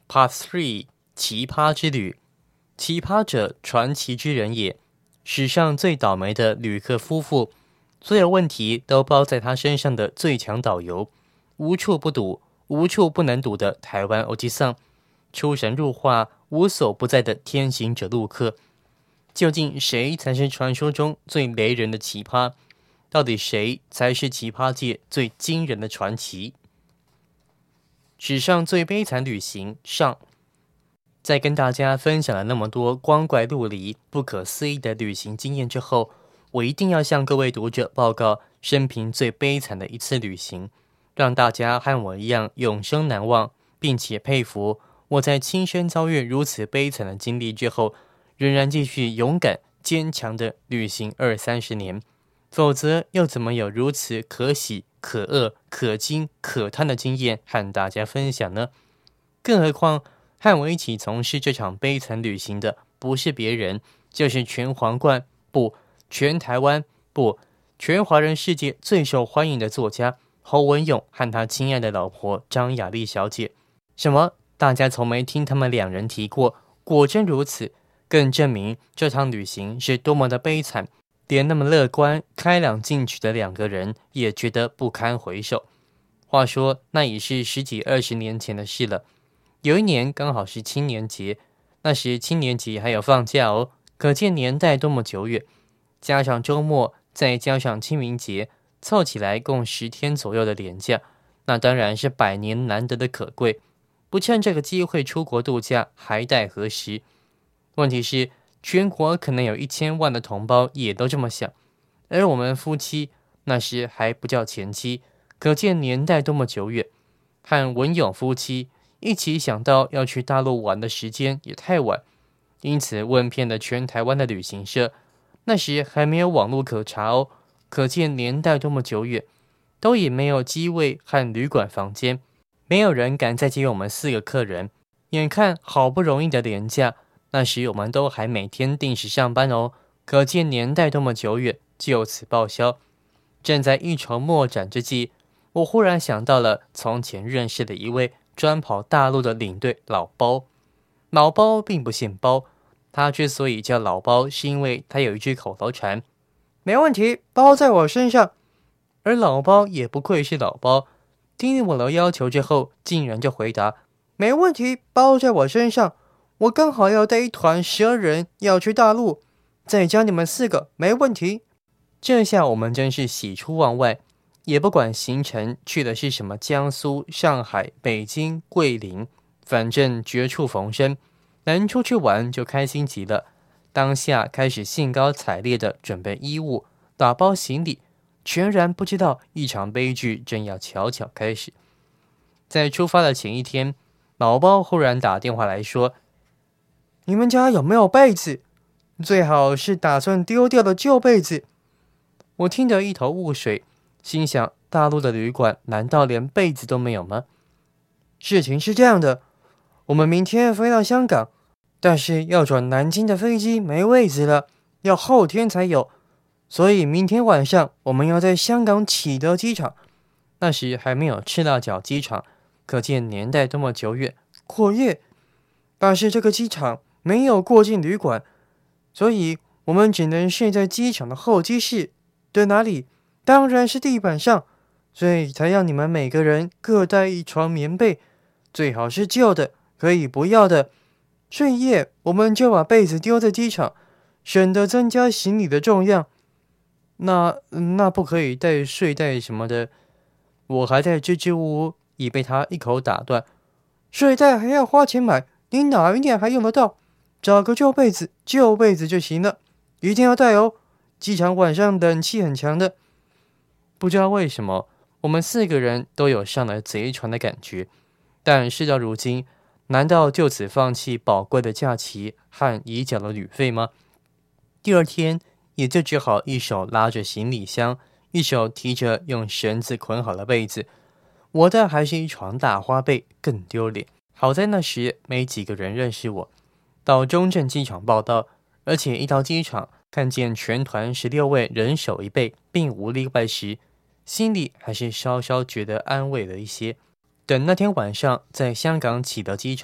Part 3奇葩之旅。奇葩者，传奇之人也。史上最倒霉的旅客夫妇，所有问题都包在他身上的最强导游，无处不堵，无处不能堵的台湾欧吉桑，出神入化，无所不在的天行者陆客。究竟谁才是传说中最雷人的奇葩？到底谁才是奇葩界最惊人的传奇？史上最悲惨旅行上。在跟大家分享了那么多光怪陆离、不可思议的旅行经验之后，我一定要向各位读者报告生平最悲惨的一次旅行，让大家和我一样永生难忘，并且佩服我在亲身遭遇如此悲惨的经历之后，仍然继续勇敢坚强的旅行20-30年，否则又怎么有如此可喜可贺可惊可叹的经验和大家分享呢？更何况和我一起从事这场悲惨旅行的不是别人，就是全皇冠不全台湾不全华人世界最受欢迎的作家侯文咏和他亲爱的老婆张雅丽小姐。什么？大家从没听他们两人提过？果真如此，更证明这趟旅行是多么的悲惨，连那么乐观开朗进取的两个人也觉得不堪回首。话说那已是10几20年前的事了。有一年刚好是青年节，那时青年节还有放假哦，可见年代多么久远。加上周末，再加上清明节，凑起来共10天左右的连假，那当然是100年难得的可贵。不趁这个机会出国度假，还待何时？问题是，全国可能有1000万的同胞也都这么想，而我们夫妻那时还不叫前妻，可见年代多么久远。和文咏夫妻一起想到要去大陆玩的时间也太晚，因此问遍了全台湾的旅行社，那时还没有网络可查哦，可见年代多么久远，都也没有机位和旅馆房间，没有人敢再接我们4个客人。眼看好不容易的连假，那时我们都还每天定时上班哦，可见年代多么久远，就此报销。正在一筹莫展之际，我忽然想到了从前认识的一位专跑大陆的领队老包。老包并不姓包，他之所以叫老包，是因为他有一句口头禅：没问题，包在我身上。而老包也不愧是老包，听了我的要求之后，竟然就回答：没问题，包在我身上。我刚好要带一团12人要去大陆，再加你们4个，没问题。这下我们真是喜出望外，也不管行程去的是什么江苏、上海、北京、桂林，反正绝处逢生，能出去玩就开心极了。当下开始兴高采烈地准备衣物，打包行李，全然不知道一场悲剧正要悄悄开始。在出发的前一天，老包忽然打电话来说：你们家有没有被子？最好是打算丢掉的旧被子。我听得一头雾水，心想大陆的旅馆难道连被子都没有吗？事情是这样的，我们明天飞到香港，但是要转南京的飞机没位子了，要后天才有，所以明天晚上我们要在香港启德机场。那时还没有赤道角机场，可见年代多么久远，过夜。但是这个机场没有过境旅馆，所以我们只能睡在机场的候机室。对哪里？当然是地板上，所以才让你们每个人各带一床棉被，最好是旧的，可以不要的。这一夜我们就把被子丢在机场，省得增加行李的重量。那不可以带睡袋什么的。我还在支支吾吾，已被他一口打断。睡袋还要花钱买，你哪一年还用得到？找个旧被子就行了，一定要带哦。机场晚上冷气很强的。不知道为什么，我们4个人都有上了贼船的感觉。但事到如今，难道就此放弃宝贵的假期和已缴的旅费吗？第二天也就只好一手拉着行李箱，一手提着用绳子捆好了被子。我的还是一床大花被，更丢脸。好在那时没几个人认识我。到中正机场报到，而且一到机场看见全团16位人手一被，并无例外时，心里还是稍稍觉得安慰了一些。等那天晚上在香港启德机场，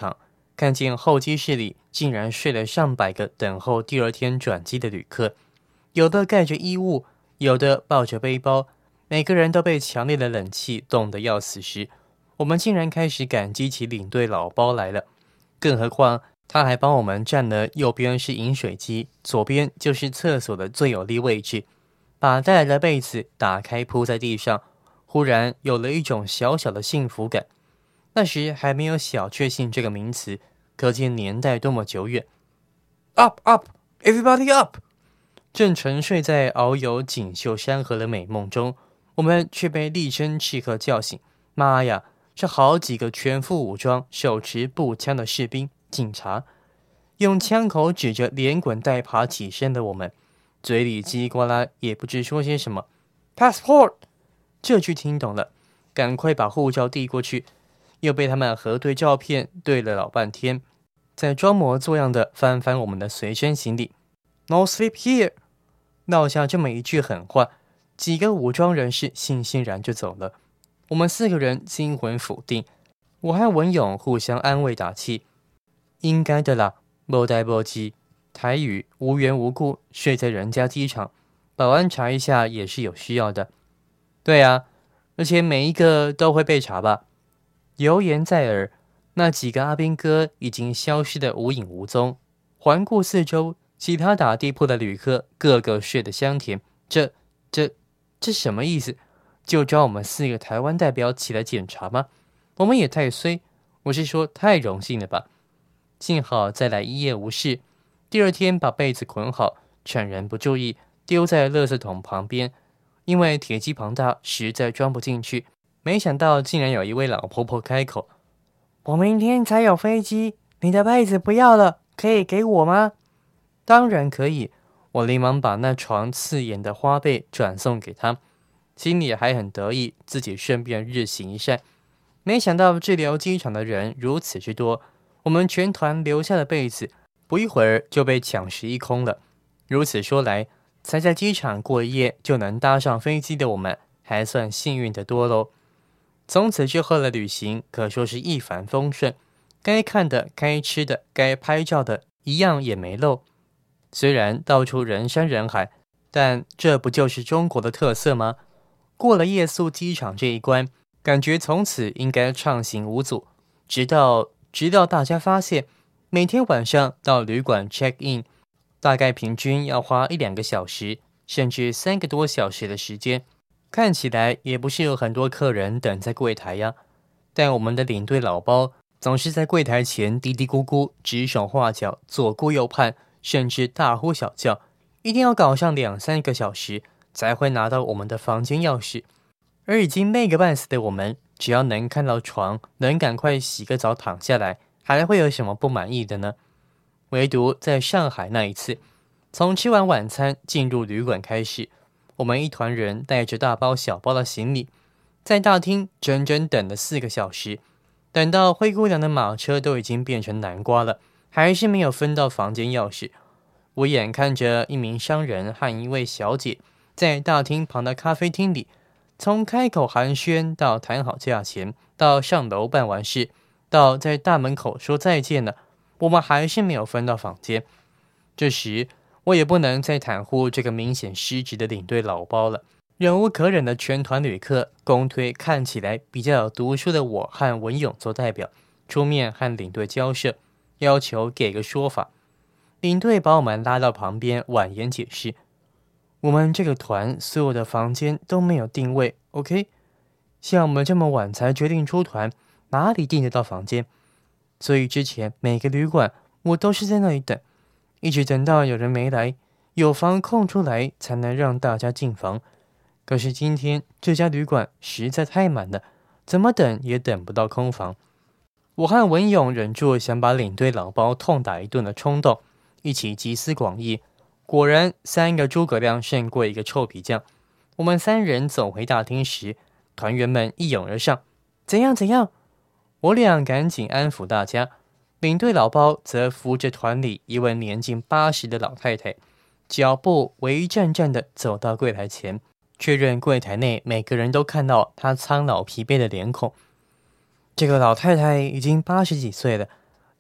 看见候机室里竟然睡了上百个等候第二天转机的旅客，有的盖着衣物，有的抱着背包，每个人都被强烈的冷气冻得要死时，我们竟然开始感激起领队老包来了。更何况他还帮我们占了右边是饮水机，左边就是厕所的最有利位置，把带来的被子打开铺在地上，忽然有了一种小小的幸福感。那时还没有小确幸这个名词，可见年代多么久远。Up up everybody up！ 正沉睡在遨游锦绣山河的美梦中，我们却被厉声斥喝叫醒。妈呀，这好几个全副武装、手持步枪的士兵、警察，用枪口指着连滚带爬起身的我们，嘴里叽里呱啦也不知说些什么。Passport！ 这句听懂了，赶快把护照递过去，又被他们核对照片，对了老半天，再装模作样的翻翻我们的随身行李。No sleep here！ 闹下这么一句狠话，几个武装人士悻悻然就走了。我们4个人惊魂甫定，我和文勇互相安慰打气。应该的啦，没呆没急，台语无缘无故睡在人家机场，保安查一下也是有需要的。对啊，而且每一个都会被查吧。油言在耳，那几个阿兵哥已经消失得无影无踪。环顾四周，其他打地铺的旅客个个睡得香甜。这什么意思？就找我们4个台湾代表起来检查吗？我们也太衰，我是说太荣幸了吧。幸好再来一夜无事，第二天把被子捆好，趁人不注意丢在垃圾桶旁边，因为铁机庞大，实在装不进去。没想到竟然有一位老婆婆开口：我明天才有飞机，你的被子不要了，可以给我吗？当然可以，我连忙把那床刺眼的花被转送给她，心里还很得意，自己顺便日行一善。没想到滞留机场的人如此之多，我们全团留下的被子不一会儿就被抢食一空了。如此说来，才在机场过一夜就能搭上飞机的我们，还算幸运得多喽。从此之后的旅行可说是一帆风顺，该看的、该吃的、该拍照的，一样也没漏。虽然到处人山人海，但这不就是中国的特色吗？过了夜宿机场这一关，感觉从此应该畅行无阻，直到大家发现，每天晚上到旅馆 check in， 大概平均要花1-2个小时，甚至3个多小时的时间。看起来也不是有很多客人等在柜台呀，但我们的领队老包总是在柜台前嘀嘀咕咕、指手画脚、左顾右盼，甚至大呼小叫，一定要搞上2-3个小时才会拿到我们的房间钥匙。而已经累个半死的我们，只要能看到床，能赶快洗个澡躺下来，还会有什么不满意的呢？唯独在上海那一次，从吃完晚餐进入旅馆开始，我们一团人带着大包小包的行李，在大厅整整等了4个小时，等到灰姑娘的马车都已经变成南瓜了，还是没有分到房间钥匙。我眼看着一名商人和一位小姐在大厅旁的咖啡厅里，从开口寒暄到谈好价钱，到上楼办完事，到在大门口说再见了，我们还是没有分到房间。这时我也不能再袒护这个明显失职的领队老包了，忍无可忍的全团旅客公推看起来比较有读书的我和文勇做代表，出面和领队交涉，要求给个说法。领队把我们拉到旁边婉言解释，我们这个团所有的房间都没有定位 ，OK？ 像我们这么晚才决定出团，哪里订得到房间？所以之前每个旅馆我都是在那里等，一直等到有人没来，有房空出来才能让大家进房。可是今天这家旅馆实在太满了，怎么等也等不到空房。我和文勇忍住想把领队老包痛打一顿的冲动，一起集思广益，果然3个诸葛亮胜过1个臭皮匠。我们3人走回大厅时，团员们一拥而上，怎样？我俩赶紧安抚大家，领队老包则扶着团里一位年近80的老太太，脚步微战战地走到柜台前，确认柜台内每个人都看到她苍老疲惫的脸孔。这个老太太已经80几岁了，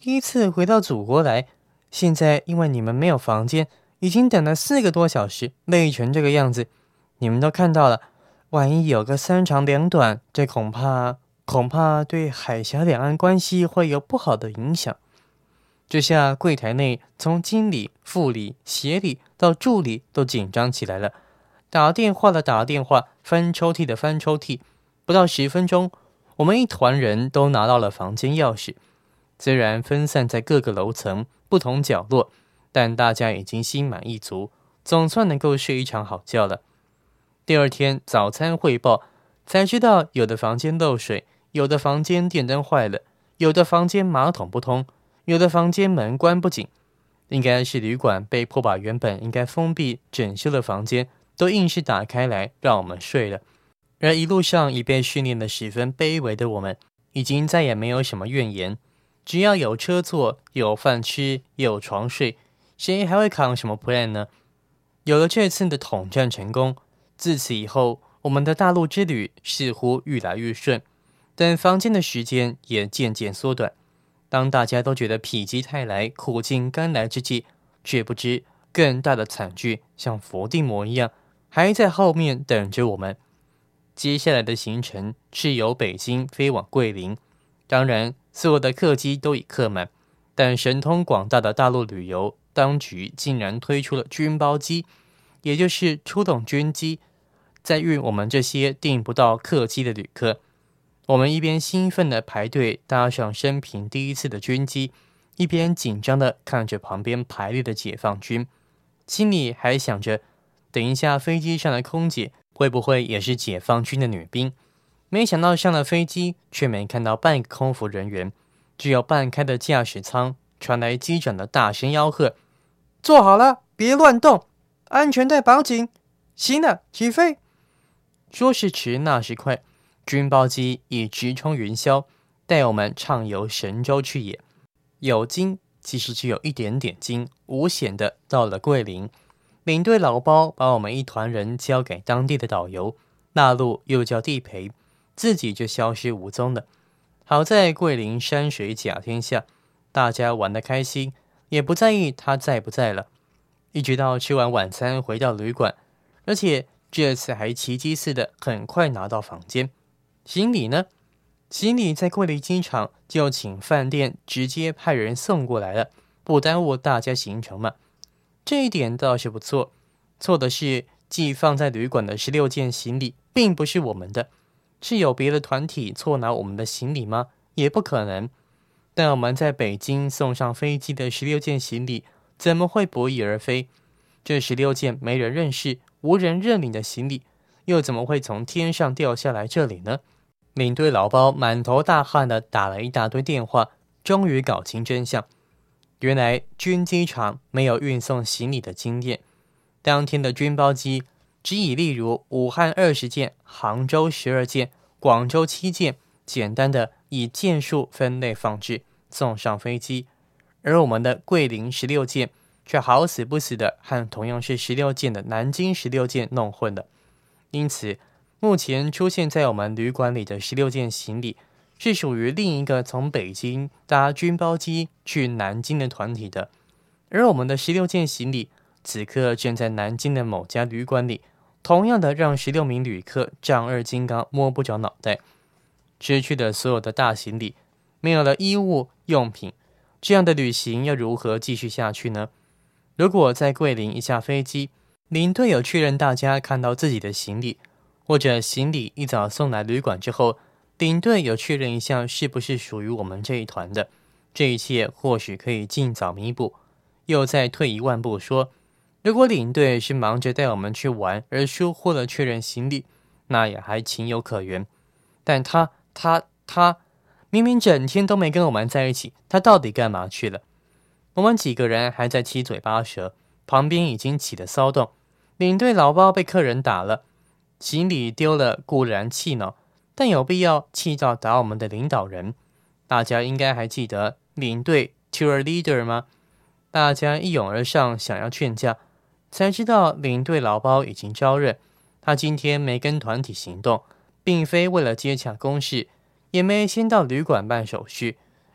第一次回到祖国来，现在因为你们没有房间，已经等了4个多小时，累成这个样子。你们都看到了，万一有个3长2短，这恐怕对海峡两岸关系会有不好的影响。这下柜台内从经理、副理、协理到助理都紧张起来了，打电话的打电话，翻抽屉的翻抽屉。不到10分钟，我们一团人都拿到了房间钥匙。虽然分散在各个楼层不同角落，但大家已经心满意足，总算能够睡一场好觉了。第二天早餐汇报，才知道有的房间漏水，有的房间电灯坏了，有的房间马桶不通，有的房间门关不紧。应该是旅馆被迫把原本应该封闭整修的房间都硬是打开来让我们睡了。而一路上已被训练得十分卑微的我们，已经再也没有什么怨言。只要有车坐，有饭吃，有床睡，谁还会扛什么 plan 呢？有了这次的统战成功，自此以后，我们的大陆之旅似乎愈来愈顺，等房间的时间也渐渐缩短。当大家都觉得否极泰来，苦尽甘来之际，却不知更大的惨剧像伏地魔一样还在后面等着我们。接下来的行程是由北京飞往桂林，当然所有的客机都已客满，但神通广大的大陆旅游当局竟然推出了军包机，也就是出动军机，在运我们这些订不到客机的旅客。我们一边兴奋地排队搭上生平第一次的军机，一边紧张地看着旁边排列的解放军，心里还想着，等一下飞机上的空姐会不会也是解放军的女兵？没想到上了飞机，却没看到半个空服人员，只有半开的驾驶舱传来机长的大声吆喝：“坐好了，别乱动，安全带绑紧，行了，起飞！”说时迟，那时快，军包机已直冲云霄，带我们畅游神州去也。有惊，其实只有一点点惊，无险的到了桂林。领队老包把我们一团人交给当地的导游，大陆又叫地陪，自己就消失无踪了。好在桂林山水甲天下，大家玩得开心，也不在意他在不在了。一直到吃完晚餐回到旅馆，而且这次还奇迹似的很快拿到房间。行李呢？行李在桂林机场就请饭店直接派人送过来了，不耽误大家行程嘛。这一点倒是不错，错的是寄放在旅馆的16件行李并不是我们的。是有别的团体错拿我们的行李吗？也不可能。但我们在北京送上飞机的16件行李怎么会不翼而飞？这16件没人认识、无人认领的行李又怎么会从天上掉下来这里呢？领队老包满头大汗的打了一大堆电话，终于搞清真相。原来军机场没有运送行李的经验，当天的军包机只以例如武汉20件、杭州12件、广州7件，简单的以件数分类放置送上飞机，而我们的桂林16件却好死不死的和同样是16件的南京16件弄混了。因此目前出现在我们旅馆里的16件行李是属于另一个从北京搭军包机去南京的团体的，而我们的16件行李此刻正在南京的某家旅馆里，同样的让16名旅客丈二金刚摸不着脑袋。失去的所有的大行李，没有了衣物用品，这样的旅行要如何继续下去呢？如果在桂林一下飞机，领队有确认大家看到自己的行李，或者行李一早送来旅馆之后，领队有确认一下是不是属于我们这一团的，这一切或许可以尽早弥补。又再退一万步说，如果领队是忙着带我们去玩而疏忽了确认行李，那也还情有可原。但他明明整天都没跟我们在一起，他到底干嘛去了？我们几个人还在七嘴八舌，旁边已经起了骚动。领队老包被客人打了，行李丢了固然气恼，但有必要气到打我们的领导人？大家应该还记得领队 tour leader 吗？大家一涌而上想要劝架，才知道领队老包已经招认，他今天没跟团体行动，并非为了接洽公事，也没先到旅馆办手续，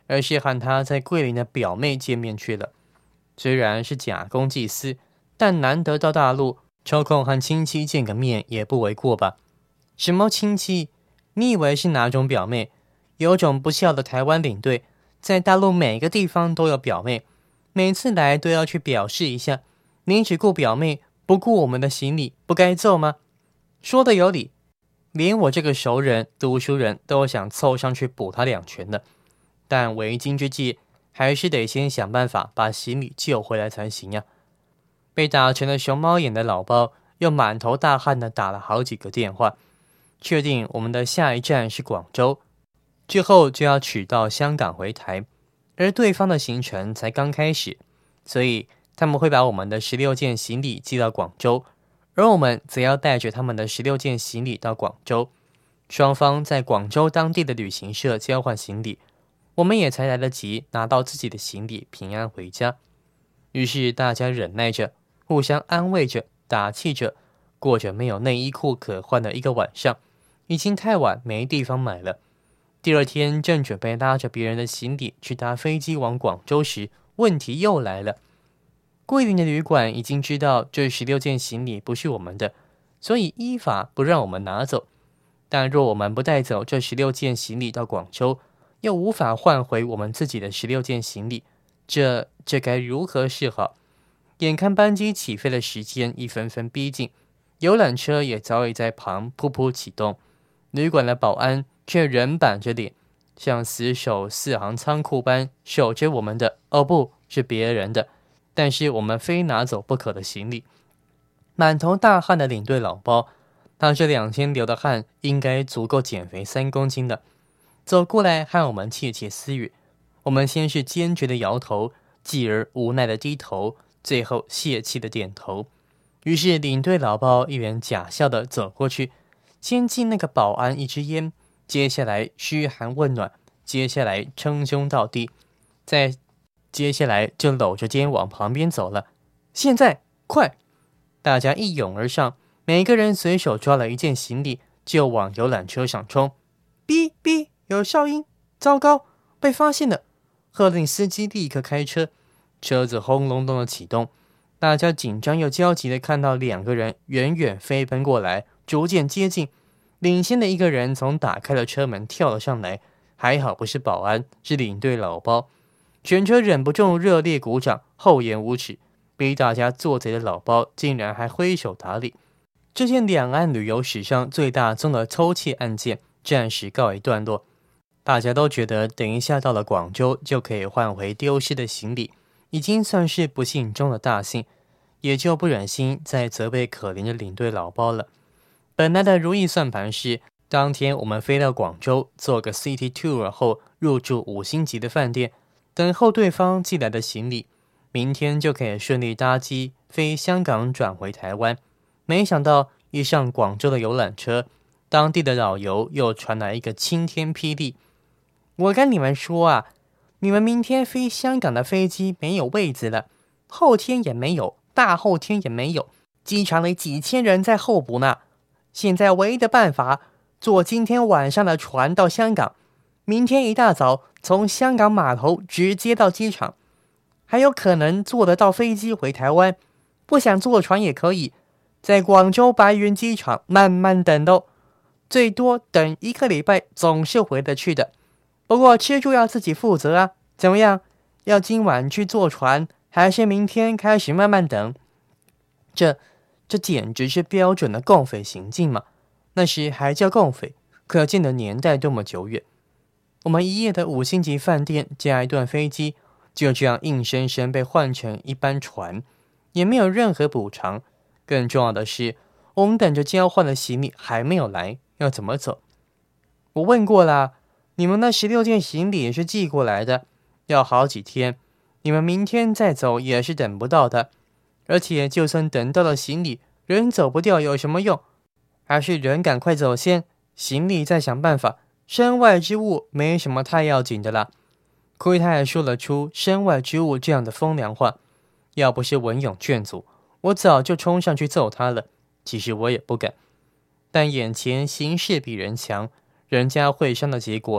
而是和他在桂林的表妹见面去了。虽然是假公济私，但难得到大陆，抽空和亲戚见个面也不为过吧？什么亲戚？你以为是哪种表妹？有种不孝的台湾领队，在大陆每个地方都有表妹，每次来都要去表示一下。你只顾表妹，不顾我们的行李，不该揍吗？说的有理，连我这个熟人、读书人都想凑上去补他2拳的。但为今之计，还是得先想办法把行李救回来才行呀。被打成了熊猫眼的老包又满头大汗的打了好几个电话，确定我们的下一站是广州，之后就要取到香港回台，而对方的行程才刚开始，所以他们会把我们的16件行李寄到广州，而我们则要带着他们的16件行李到广州，双方在广州当地的旅行社交换行李，我们也才来得及拿到自己的行李，平安回家。于是大家忍耐着，互相安慰着，打气着，过着没有内衣裤可换的一个晚上。已经太晚，没地方买了。第二天正准备拉着别人的行李去搭飞机往广州时，问题又来了。桂林的旅馆已经知道这16件行李不是我们的，所以依法不让我们拿走。但若我们不带走这16件行李到广州，又无法换回我们自己的16件行李，这该如何是好？眼看班机起飞的时间一分分逼近，游览车也早已在旁噗噗启动，旅馆的保安却仍板着脸，像死守4行仓库般守着我们的，哦不是别人的，但是我们非拿走不可的行李。满头大汗的领队老包，他这2天流的汗应该足够减肥3公斤的，走过来和我们窃窃私语。我们先是坚决的摇头，继而无奈的低头，最后泄气的点头。于是领队老包一脸假笑的走过去，先敬那个保安一支烟，接下来嘘寒问暖，接下来称兄道弟，再接下来就搂着肩往旁边走了。现在快！大家一涌而上，每个人随手抓了一件行李，就往游览车上冲。哔哔，有哨音，糟糕，被发现了！喝令司机立刻开车，车子轰隆隆的启动。大家紧张又焦急地看到2个人远远飞奔过来，逐渐接近。领先的一个人从打开了车门跳了上来，还好不是保安，是领队老包。全车忍不住热烈鼓掌，厚颜无耻，逼大家做贼的老包竟然还挥手打理。这件两岸旅游史上最大宗的偷窃案件暂时告一段落。大家都觉得等一下到了广州就可以换回丢失的行李，已经算是不幸中的大幸，也就不忍心再责备可怜的领队老包了。本来的如意算盘是，当天我们飞到广州，做个 City Tour 后入住5星级的饭店，等候对方寄来的行李，明天就可以顺利搭机飞香港转回台湾。没想到一上广州的游览车，当地的导游又传来一个晴天霹雳。我跟你们说啊，你们明天飞香港的飞机没有位子了，后天也没有，大后天也没有，机场里几千人在候补呢。现在唯一的办法，坐今天晚上的船到香港，明天一大早从香港码头直接到机场，还有可能坐得到飞机回台湾。不想坐船也可以，在广州白云机场慢慢等哦，最多等1个礼拜总是回得去的。不过吃住要自己负责啊，怎么样？要今晚去坐船，还是明天开始慢慢等？这简直是标准的共匪行径嘛！那时还叫共匪，可见的年代多么久远。我们一夜的5星级饭店加一段飞机，就这样硬生生被换成一班船，也没有任何补偿。更重要的是，我们等着交换的行李还没有来，要怎么走？我问过啦，你们那16件行李也是寄过来的，要好几天，你们明天再走也是等不到的。而且就算等到了行李，人走不掉有什么用？还是人赶快走先，行李再想办法。身外之物没什么太要紧的啦。亏他还说了出身外之物这样的风凉话，要不是文勇劝阻，我早就冲上去揍他了。其实我也不敢，但眼前形势比人强，人家会商的结果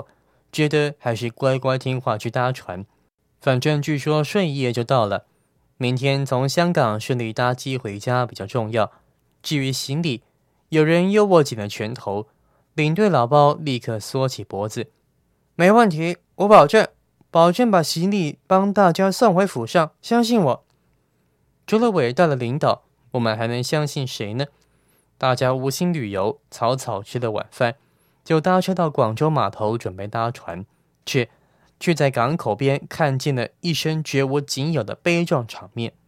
觉得还是乖乖听话去搭船，反正据说睡一夜就到了。明天从香港顺利搭机回家比较重要。至于行李，有人又握紧了拳头，领队老包立刻缩起脖子：“没问题，我保证把行李帮大家送回府上，相信我。”除了伟大的领导，我们还能相信谁呢？大家无心旅游，草草吃了晚饭，就搭车到广州码头准备搭船，却在港口边看见了一生绝无仅有的悲壮场面。